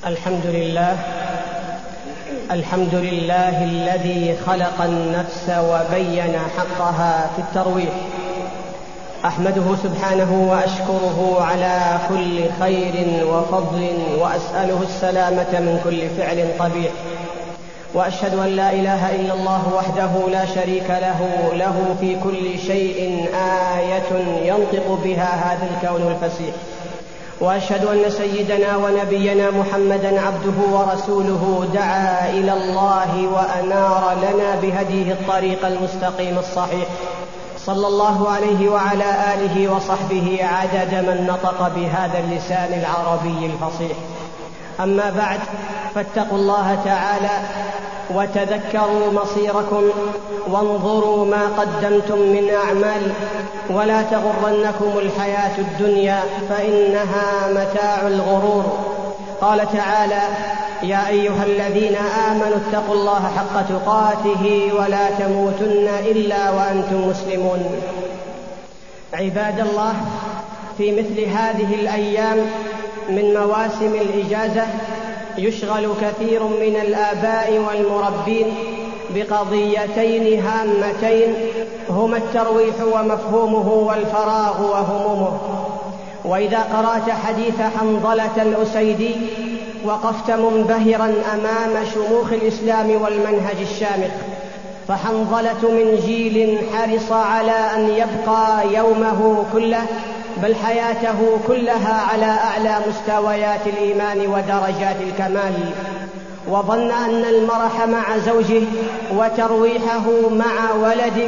الحمد لله الذي خلق النفس وبين حقها في الترويح. أحمده سبحانه وأشكره على كل خير وفضل، وأسأله السلامة من كل فعل قبيح. وأشهد أن لا إله إلا الله وحده لا شريك له في كل شيء آية ينطق بها هذا الكون الفسيح. وأشهد أن سيدنا ونبينا محمدًا عبده ورسوله، دعا إلى الله وأنار لنا بهديه الطريق المستقيم الصحيح، صلى الله عليه وعلى آله وصحبه عدد من نطق بهذا اللسان العربي الفصيح. أما بعد، فاتقوا الله تعالى وتذكروا مصيركم، وانظروا ما قدمتم من أعمال، ولا تغرنكم الحياة الدنيا فإنها متاع الغرور. قال تعالى: يا أيها الذين آمنوا اتقوا الله حق تقاته ولا تموتن إلا وأنتم مسلمون. عباد الله، في مثل هذه الأيام من مواسم الإجازة يشغل كثير من الآباء والمربين بقضيتين هامتين، هما الترويح ومفهومه، والفراغ وهمومه. وإذا قرأت حديث حنظلة الأسيدي وقفت منبهرا أمام شموخ الإسلام والمنهج الشامخ. فحنظلة من جيل حرص على أن يبقى يومه كله، بل حياته كلها، على أعلى مستويات الإيمان ودرجات الكمال، وظن أن المرح مع زوجه وترويحه مع ولده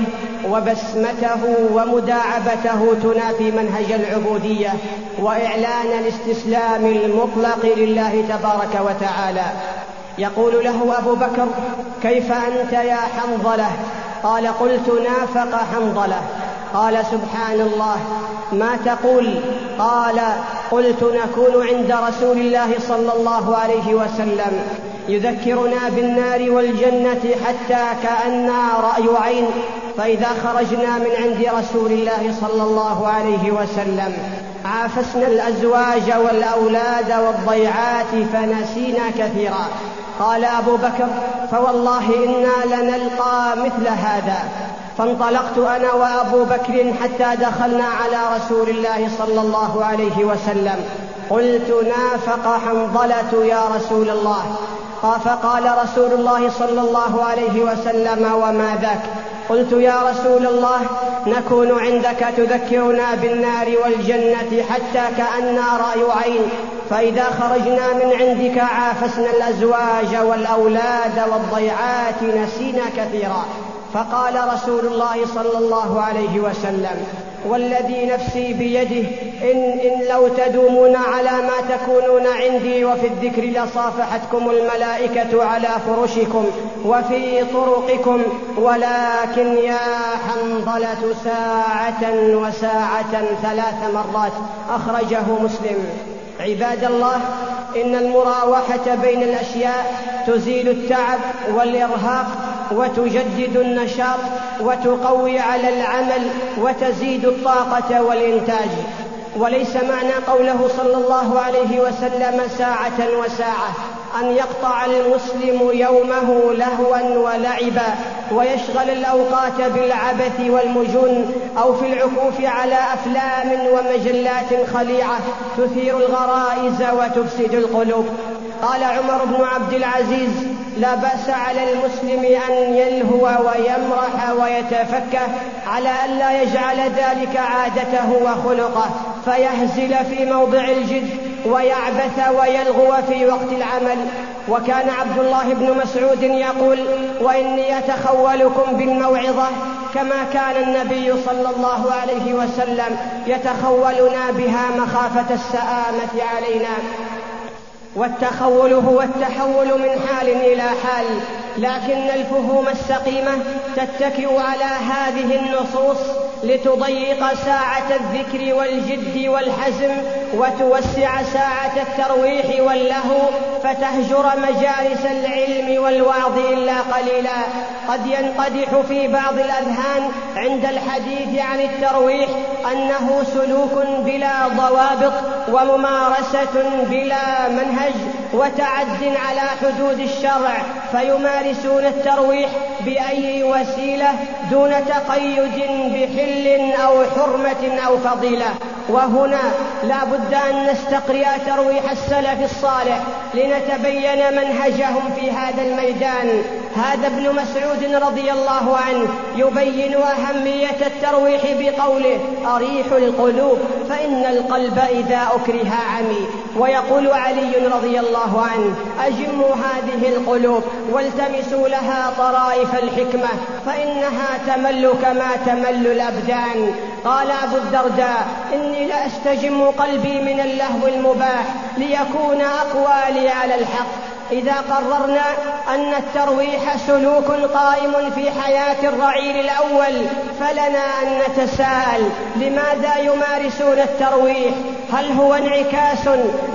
وبسمته ومداعبته تنافي منهج العبودية وإعلان الاستسلام المطلق لله تبارك وتعالى. يقول له أبو بكر: كيف أنت يا حنظلة؟ قال: قلت: نافق حنظلة. قال: سبحان الله، ما تقول؟ قال: قلت: نكون عند رسول الله صلى الله عليه وسلم يذكرنا بالنار والجنة حتى كأننا رأي عين، فإذا خرجنا من عند رسول الله صلى الله عليه وسلم عافسنا الأزواج والأولاد والضيعات فنسينا كثيرا. قال أبو بكر: فوالله إنا لنلقى مثل هذا. فانطلقت أنا وأبو بكر حتى دخلنا على رسول الله صلى الله عليه وسلم. قلت: نافق حنظلة يا رسول الله. فقال رسول الله صلى الله عليه وسلم: وما ذاك؟ قلت: يا رسول الله، نكون عندك تذكرنا بالنار والجنة حتى كأننا رأي عين، فإذا خرجنا من عندك عافسنا الأزواج والأولاد والضيعات نسينا كثيرا. فقال رسول الله صلى الله عليه وسلم: والذي نفسي بيده إن لو تدومون على ما تكونون عندي وفي الذكر لصافحتكم الملائكة على فرشكم وفي طرقكم، ولكن يا حنظلة ساعة وساعة 3 مرات. أخرجه مسلم. عباد الله، إن المراوحة بين الأشياء تزيل التعب والإرهاق وتجدد النشاط وتقوي على العمل وتزيد الطاقة والإنتاج. وليس معنى قوله صلى الله عليه وسلم ساعة وساعة أن يقطع المسلم يومه لهوا ولعبا ويشغل الأوقات بالعبث والمجون أو في العكوف على أفلام ومجلات خليعة تثير الغرائز وتفسد القلوب. قال عمر بن عبد العزيز: لا بأس على المسلم أن يلهو ويمرح ويتفكه، على أن لا يجعل ذلك عادته وخلقه، فيهزل في موضع الجد ويعبث ويلغو في وقت العمل. وكان عبد الله بن مسعود يقول: وإني أتخولكم بالموعظة كما كان النبي صلى الله عليه وسلم يتخولنا بها مخافة السآمة علينا. والتخول هو التحول من حال إلى حال، لكن الفهوم السقيمة تتكئ على هذه النصوص لتضيق ساعة الذكر والجد والحزم وتوسع ساعة الترويح واللهو، فتهجر مجالس العلم والوعظ إلا قليلا. قد ينقدح في بعض الأذهان عند الحديث عن الترويح أنه سلوك بلا ضوابط وممارسة بلا منهج وتعد على حدود الشرع، فيمارسون الترويح بأي وسيلة دون تقيد بحل أو حرمة أو فضيلة. وهنا لا بد أن نستقرئ ترويح السلف الصالح لنتبين منهجهم في هذا الميدان. هذا ابن مسعود رضي الله عنه يبين أهمية الترويح بقوله: أريح القلوب فإن القلب إذا أكره عمي. ويقول علي رضي الله عنه: أجموا هذه القلوب والتمسوا لها طرائف الحكمة فإنها تمل كما تمل الأبدان. قال أبو الدرداء: إني لأستجم قلبي من اللهو المباح ليكون أقوى لي على الحق. إذا قررنا أن الترويح سلوك قائم في حياة الرعيل الأول، فلنا أن نتساءل: لماذا يمارسون الترويح؟ هل هو انعكاس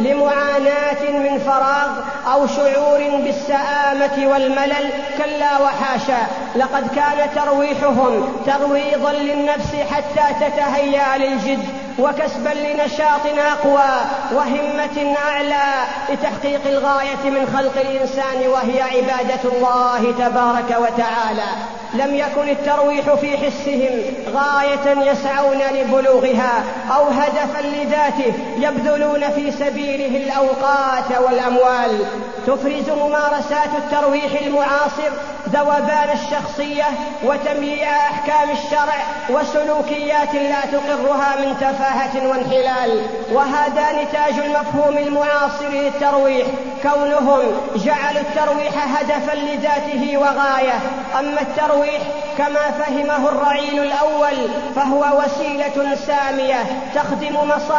لمعاناة من فراغ أو شعور بالسآمة والملل؟ كلا وحاشا، لقد كان ترويحهم ترويضا للنفس حتى تتهيأ للجد، وكسبا لنشاط أقوى وهمة أعلى لتحقيق الغاية من خلق الإنسان، وهي عبادة الله تبارك وتعالى. لم يكن الترويح في حسهم غاية يسعون لبلوغها أو هدفا لذاته يبذلون في سبيله الأوقات والأموال. تفرز ممارسات الترويح المعاصر ذوبان الشخصية وتمييع أحكام الشرع وسلوكيات لا تقرها من تفاهة وانحلال، وهذا نتاج المفهوم المعاصر للترويح، كونهم جعلوا الترويح هدفا لذاته وغاية. أما الترويح كما فهمه الرعيل الأول فهو وسيلة سامية تخدم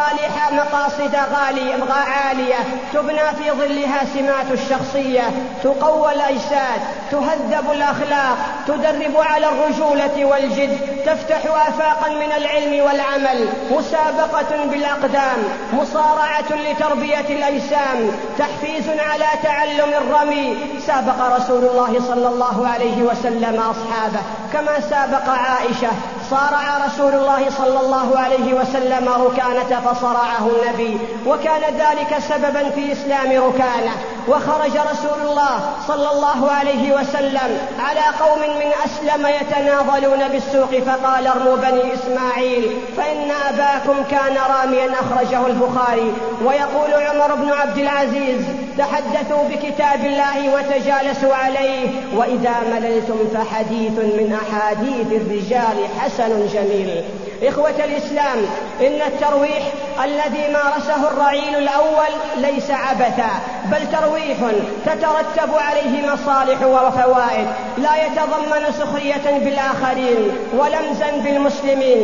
مقاصد عالية، تبنى في ظلها سمات الشخصية، تقوى الأجساد، تهذب الأخلاق، تدرب على الرجولة والجد، تفتح آفاقا من العلم والعمل، مسابقة بالأقدام، مصارعة لتربية الأجسام، تحفيز على تعلم الرمي. سابق رسول الله صلى الله عليه وسلم أصحابه كما سابق عائشة. صارع رسول الله صلى الله عليه وسلم ركانة فصرعه النبي، وكان ذلك سببا في إسلام ركانة. وخرج رسول الله صلى الله عليه وسلم على قوم من أسلم يتناضلون بالسوق فقال: ارموا بني إسماعيل فإن أباكم كان راميا. أخرجه البخاري. ويقول عمر بن عبد العزيز: تحدثوا بكتاب الله وتجالسوا عليه، وإذا مللتم فحديث من أحاديث الرجال حسن جميل. إخوة الإسلام، إن الترويح الذي مارسه الرعيل الأول ليس عبثا، بل ترويح تترتب عليه مصالح وفوائد، لا يتضمن سخرية بالآخرين ولمزا بالمسلمين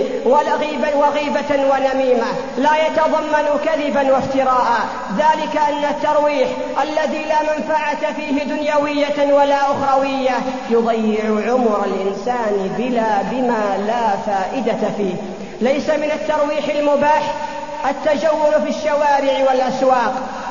وغيبة ونميمة، لا يتضمن كذبا وافتراء. ذلك أن الترويح الذي لا منفعة فيه دنيوية ولا أخروية يضيع عمر الإنسان بما لا فائدة فيه. ليس من الترويح المباح التجول في الشوارع والأسواق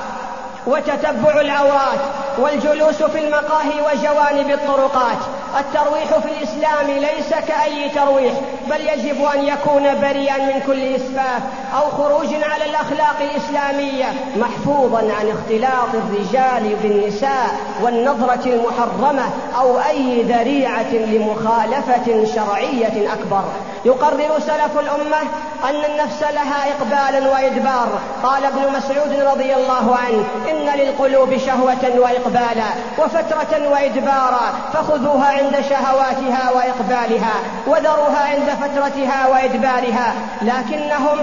وتتبع العورات والجلوس في المقاهي وجوانب الطرقات. الترويح في الإسلام ليس كأي ترويح، بل يجب أن يكون بريئا من كل إسفاف أو خروج على الأخلاق الإسلامية، محفوظا عن اختلاط الرجال بالنساء والنظرة المحرمة أو أي ذريعة لمخالفة شرعية أكبر. يقرر سلف الأمة أن النفس لها إقبالا وإدبار. قال ابن مسعود رضي الله عنه: إن للقلوب شهوة وإقبالا وفترة وإدبارا، فخذوها عند شهواتها وإقبالها وذروها عند فترتها وإدبارها. لكنهم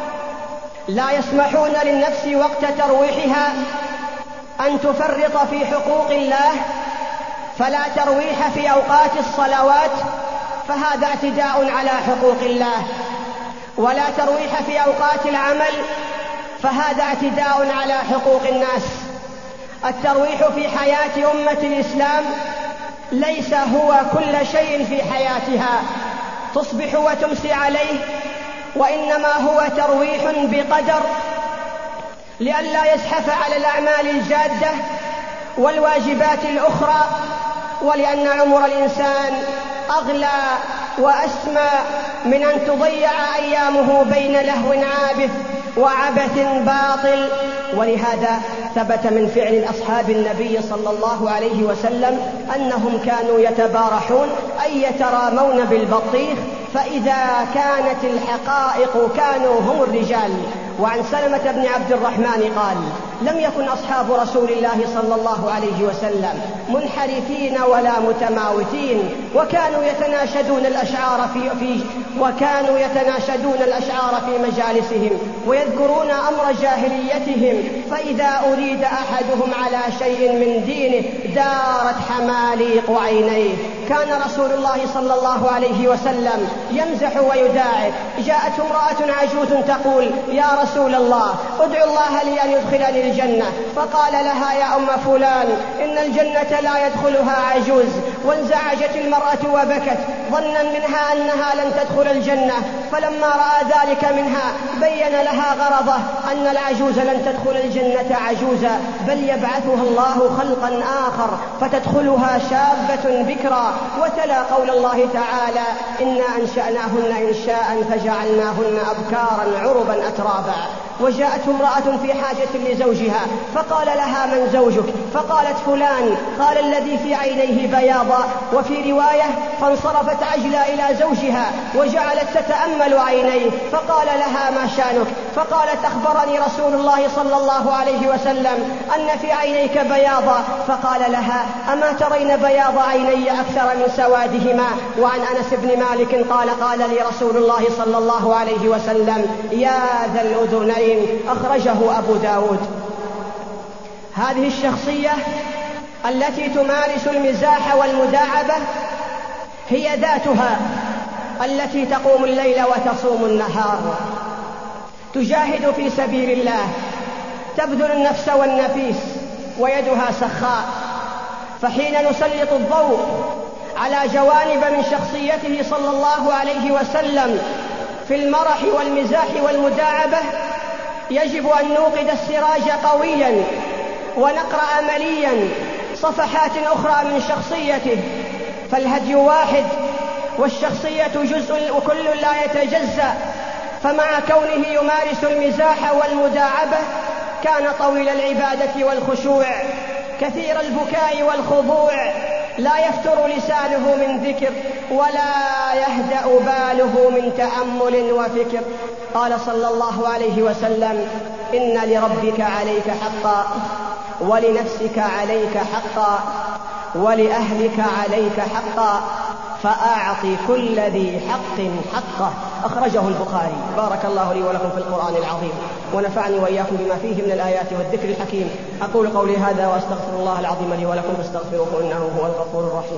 لا يسمحون للنفس وقت ترويحها أن تفرط في حقوق الله، فلا ترويح في أوقات الصلوات فهذا اعتداء على حقوق الله، ولا ترويح في أوقات العمل فهذا اعتداء على حقوق الناس. الترويح في حياة أمة الإسلام ليس هو كل شيء في حياتها تصبح وتمسي عليه، وإنما هو ترويح بقدر لئلا يزحف على الأعمال الجادة والواجبات الأخرى، ولأن عمر الإنسان أغلى وأسمى من أن تضيع أيامه بين لهو عابث وعبث باطل. ولهذا ثبت من فعل أصحاب النبي صلى الله عليه وسلم أنهم كانوا يتبارحون أي يترامون بالبطيخ، فإذا كانت الحقائق كانوا هم الرجال. وعن سلمة بن عبد الرحمن قال: لم يكن أصحاب رسول الله صلى الله عليه وسلم منحرفين ولا متماوتين، وكانوا يتناشدون الأشعار في مجالسهم ويذكرون أمر جاهليتهم، فإذا أريد أحدهم على شيء من دينه دارت حماليق عينيه. كان رسول الله صلى الله عليه وسلم يمزح ويداعب. جاءت امرأة عجوز تقول: يا رسول الله ادعو الله لي أن يدخلني الجنة. فقال لها: يا أم فلان إن الجنة لا يدخلها عجوز. وانزعجت المرأة وبكت ظنا منها أنها لن تدخل الجنة، فلما رأى ذلك منها بين لها غرضه أن العجوز لن تدخل الجنة عجوزا، بل يبعثها الله خلقا آخر فتدخلها شابة بكرا. وتلا قول الله تعالى: إنا أنشأناهن إنشاء فجعلناهن أبكارا عربا أترابا. وجاءت امرأة في حاجة لزوجها فقال لها: من زوجك؟ فقالت: فلان. قال: الذي في عينيه بياضا. وفي رواية: فانصرفت عجلة إلى زوجها وجعلت تتأمل عينيه، فقال لها: ما شانك؟ فقالت: أخبرني رسول الله صلى الله عليه وسلم أن في عينيك بياضا. فقال لها: أما ترين بياض عيني أكثر من سوادهما؟ وعن أنس بن مالك قال: قال لي رسول الله صلى الله عليه وسلم: يا ذا الأذنين. أخرجه أبو داود. هذه الشخصية التي تمارس المزاح والمداعبة هي ذاتها التي تقوم الليل وتصوم النهار، تجاهد في سبيل الله، تبذل النفس والنفيس ويدها سخاء. فحين نسلط الضوء على جوانب من شخصيته صلى الله عليه وسلم في المرح والمزاح والمداعبة، يجب أن نوقد السراج قويا ونقرأ مليا صفحات أخرى من شخصيته، فالهدي واحد والشخصية جزء وكل لا يتجزأ. فمع كونه يمارس المزاح والمداعبة كان طويل العبادة والخشوع، كثير البكاء والخضوع، لا يفتر لسانه من ذكر ولا يهدأ باله من تأمل وفكر. قال صلى الله عليه وسلم: إن لربك عليك حقا، ولنفسك عليك حقا، ولأهلك عليك حقا، فأعط كل ذي حق حقه. أخرجه البخاري. بارك الله لي ولكم في القرآن العظيم، ونفعني وإياكم بما فيه من الآيات والذكر الحكيم. أقول قولي هذا وأستغفر الله العظيم لي ولكم فاستغفروه إنه هو الغفور الرحيم.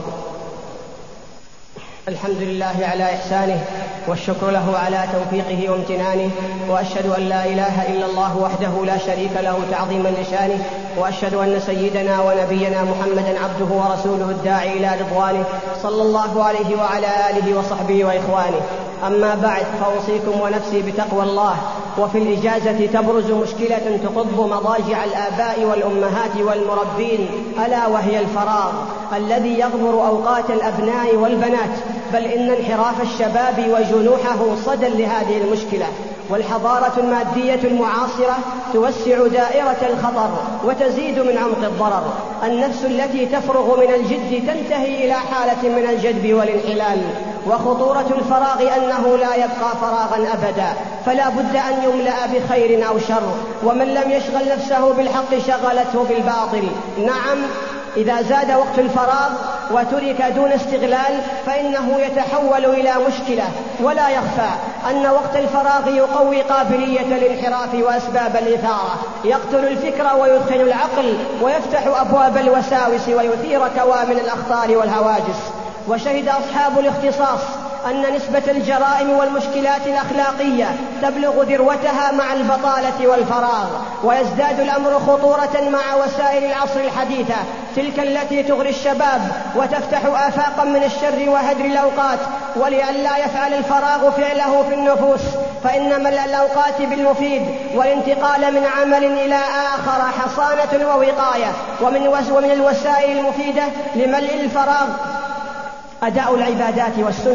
الحمد لله على إحسانه، والشكر له على توفيقه وامتنانه، وأشهد أن لا إله إلا الله وحده لا شريك له تعظيما لشانه، وأشهد أن سيدنا ونبينا محمدا عبده ورسوله الداعي إلى رضوانه صلى الله عليه وعلى آله وصحبه وإخوانه. أما بعد، فأوصيكم ونفسي بتقوى الله. وفي الإجازة تبرز مشكلة تقض مضاجع الآباء والأمهات والمربين، ألا وهي الفراغ الذي يغمر أوقات الأبناء والبنات، بل إن انحراف الشباب وجنوحه صدى لهذه المشكلة. والحضارة المادية المعاصرة توسع دائرة الخطر وتزيد من عمق الضرر. النفس التي تفرغ من الجد تنتهي إلى حالة من الجدب والانحلال. وخطورة الفراغ أنه لا يبقى فراغا أبدا، فلا بد أن يملأ بخير أو شر، ومن لم يشغل نفسه بالحق شغلته بالباطل. نعم، إذا زاد وقت الفراغ وترك دون استغلال فإنه يتحول إلى مشكلة. ولا يخفى أن وقت الفراغ يقوي قابلية الانحراف وأسباب الإثارة، يقتل الفكر ويدخل العقل، ويفتح أبواب الوساوس ويثير كوامن الأخطار والهواجس. وشهد أصحاب الاختصاص أن نسبة الجرائم والمشكلات الأخلاقية تبلغ ذروتها مع البطالة والفراغ، ويزداد الأمر خطورة مع وسائل العصر الحديثة، تلك التي تغري الشباب وتفتح آفاقا من الشر وهدر الأوقات. ولئلا يفعل الفراغ فعله في النفوس، فإن ملء الأوقات بالمفيد والانتقال من عمل إلى آخر حصانة ووقاية. ومن الوسائل المفيدة لملء الفراغ أداء العبادات والسنن،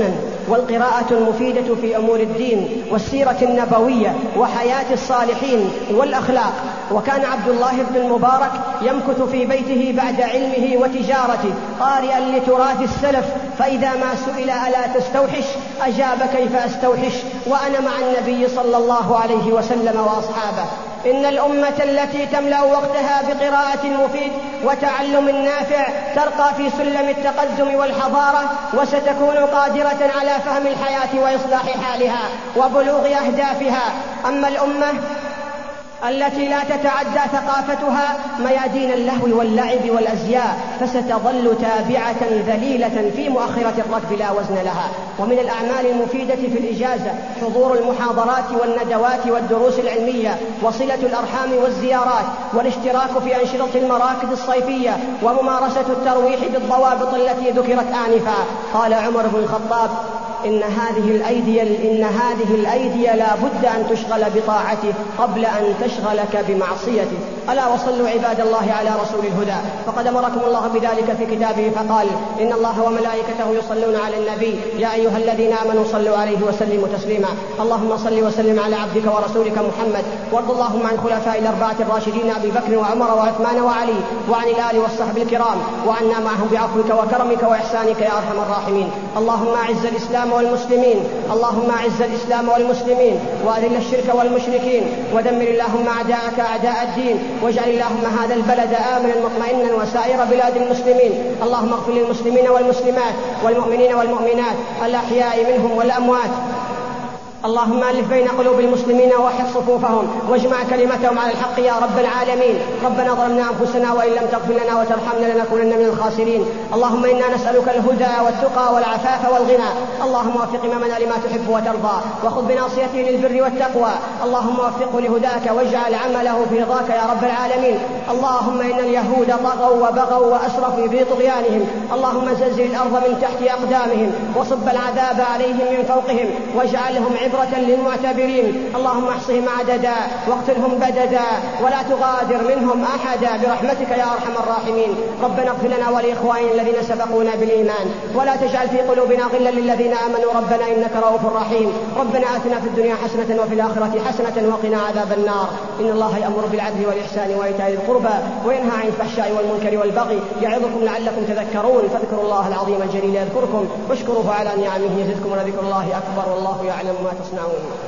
والقراءة المفيدة في أمور الدين والسيرة النبوية وحياة الصالحين والأخلاق. وكان عبد الله بن المبارك يمكث في بيته بعد علمه وتجارته قارئا لتراث السلف، فإذا ما سئل ألا تستوحش أجاب كيف أستوحش وأنا مع النبي صلى الله عليه وسلم وأصحابه. إن الأمة التي تملأ وقتها بقراءة مفيد وتعلم نافع ترقى في سلم التقدم والحضارة، وستكون قادرة على فهم الحياة وإصلاح حالها وبلوغ أهدافها. أما الأمة التي لا تتعدى ثقافتها ميادين اللهو واللعب والأزياء فستظل تابعة ذليلة في مؤخرة الركب لا وزن لها. ومن الأعمال المفيدة في الإجازة حضور المحاضرات والندوات والدروس العلمية وصلة الأرحام والزيارات والاشتراك في أنشطة المراكز الصيفية وممارسة الترويح بالضوابط التي ذكرت آنفا. قال عمر بن الخطاب: إن هذه الأيدي لا بد أن تشغل بطاعته قبل أن تشغلك بمعصيته. ألا وصلوا عباد الله على رسول الهدى، فقد أمركم الله بذلك في كتابه فقال: إن الله وملائكته يصلون على النبي يا أيها الذين آمنوا صلوا عليه وسلموا تسليما. اللهم صل وسلم على عبدك ورسولك محمد، وارض اللهم عن خلفاء الأربعة الراشدين أبي بكر وعمر وعثمان وعلي، وعن الآل والصحب الكرام، وعنا معهم بعفوك وكرمك وإحسانك يا أرحم الراحمين. اللهم أعز الإسلام والمسلمين، اللهم أعز الإسلام والمسلمين وأذل الشرك والمشركين، ودمر اللهم أعداءك أعداء الدين، واجعل اللهم هذا البلد آمنا مطمئنا وسائر بلاد المسلمين. اللهم اغفر للمسلمين والمسلمات والمؤمنين والمؤمنات الأحياء منهم والأموات. اللهم ألف بين قلوب المسلمين ووحد صفوفهم واجمع كلمتهم على الحق يا رب العالمين. ربنا ظلمنا أنفسنا وإن لم تغفر لنا وترحمنا لنكونن من الخاسرين. اللهم إنا نسألك الهدى والتقى والعفاف والغنى. اللهم وفق إمامنا لما تحب وترضى وخذ بناصيته للبر والتقوى. اللهم وفقه لهداك واجعل عمله في رضاك يا رب العالمين. اللهم إن اليهود طغوا وبغوا وأسرفوا في طغيانهم. اللهم زلزل الأرض من تحت أقدامهم وصب العذاب عليهم من فوقهم واجعلهم عبرة للمعتبرين. اللهم احصهم عددا واقتلهم بددا ولا تغادر منهم أحدا برحمتك يا أرحم الراحمين. ربنا اغفر لنا ولإخواننا الذين سبقونا بالإيمان ولا تجعل في قلوبنا غلا للذين آمنوا ربنا إنك رؤوف رحيم. ربنا آتنا في الدنيا حسنة وفي الآخرة حسنة وقنا عذاب النار. إن الله يأمر بالعدل والإحسان وإيتاء ذي القربى وينهى عن الفحشاء والمنكر والبغي يعظكم لعلكم تذكرون. فاذكروا الله العظيم الجليل يذكركم واشكروه على نعمه يزدكم ولذكر الله أكبر والله يعلم ما تصنعون.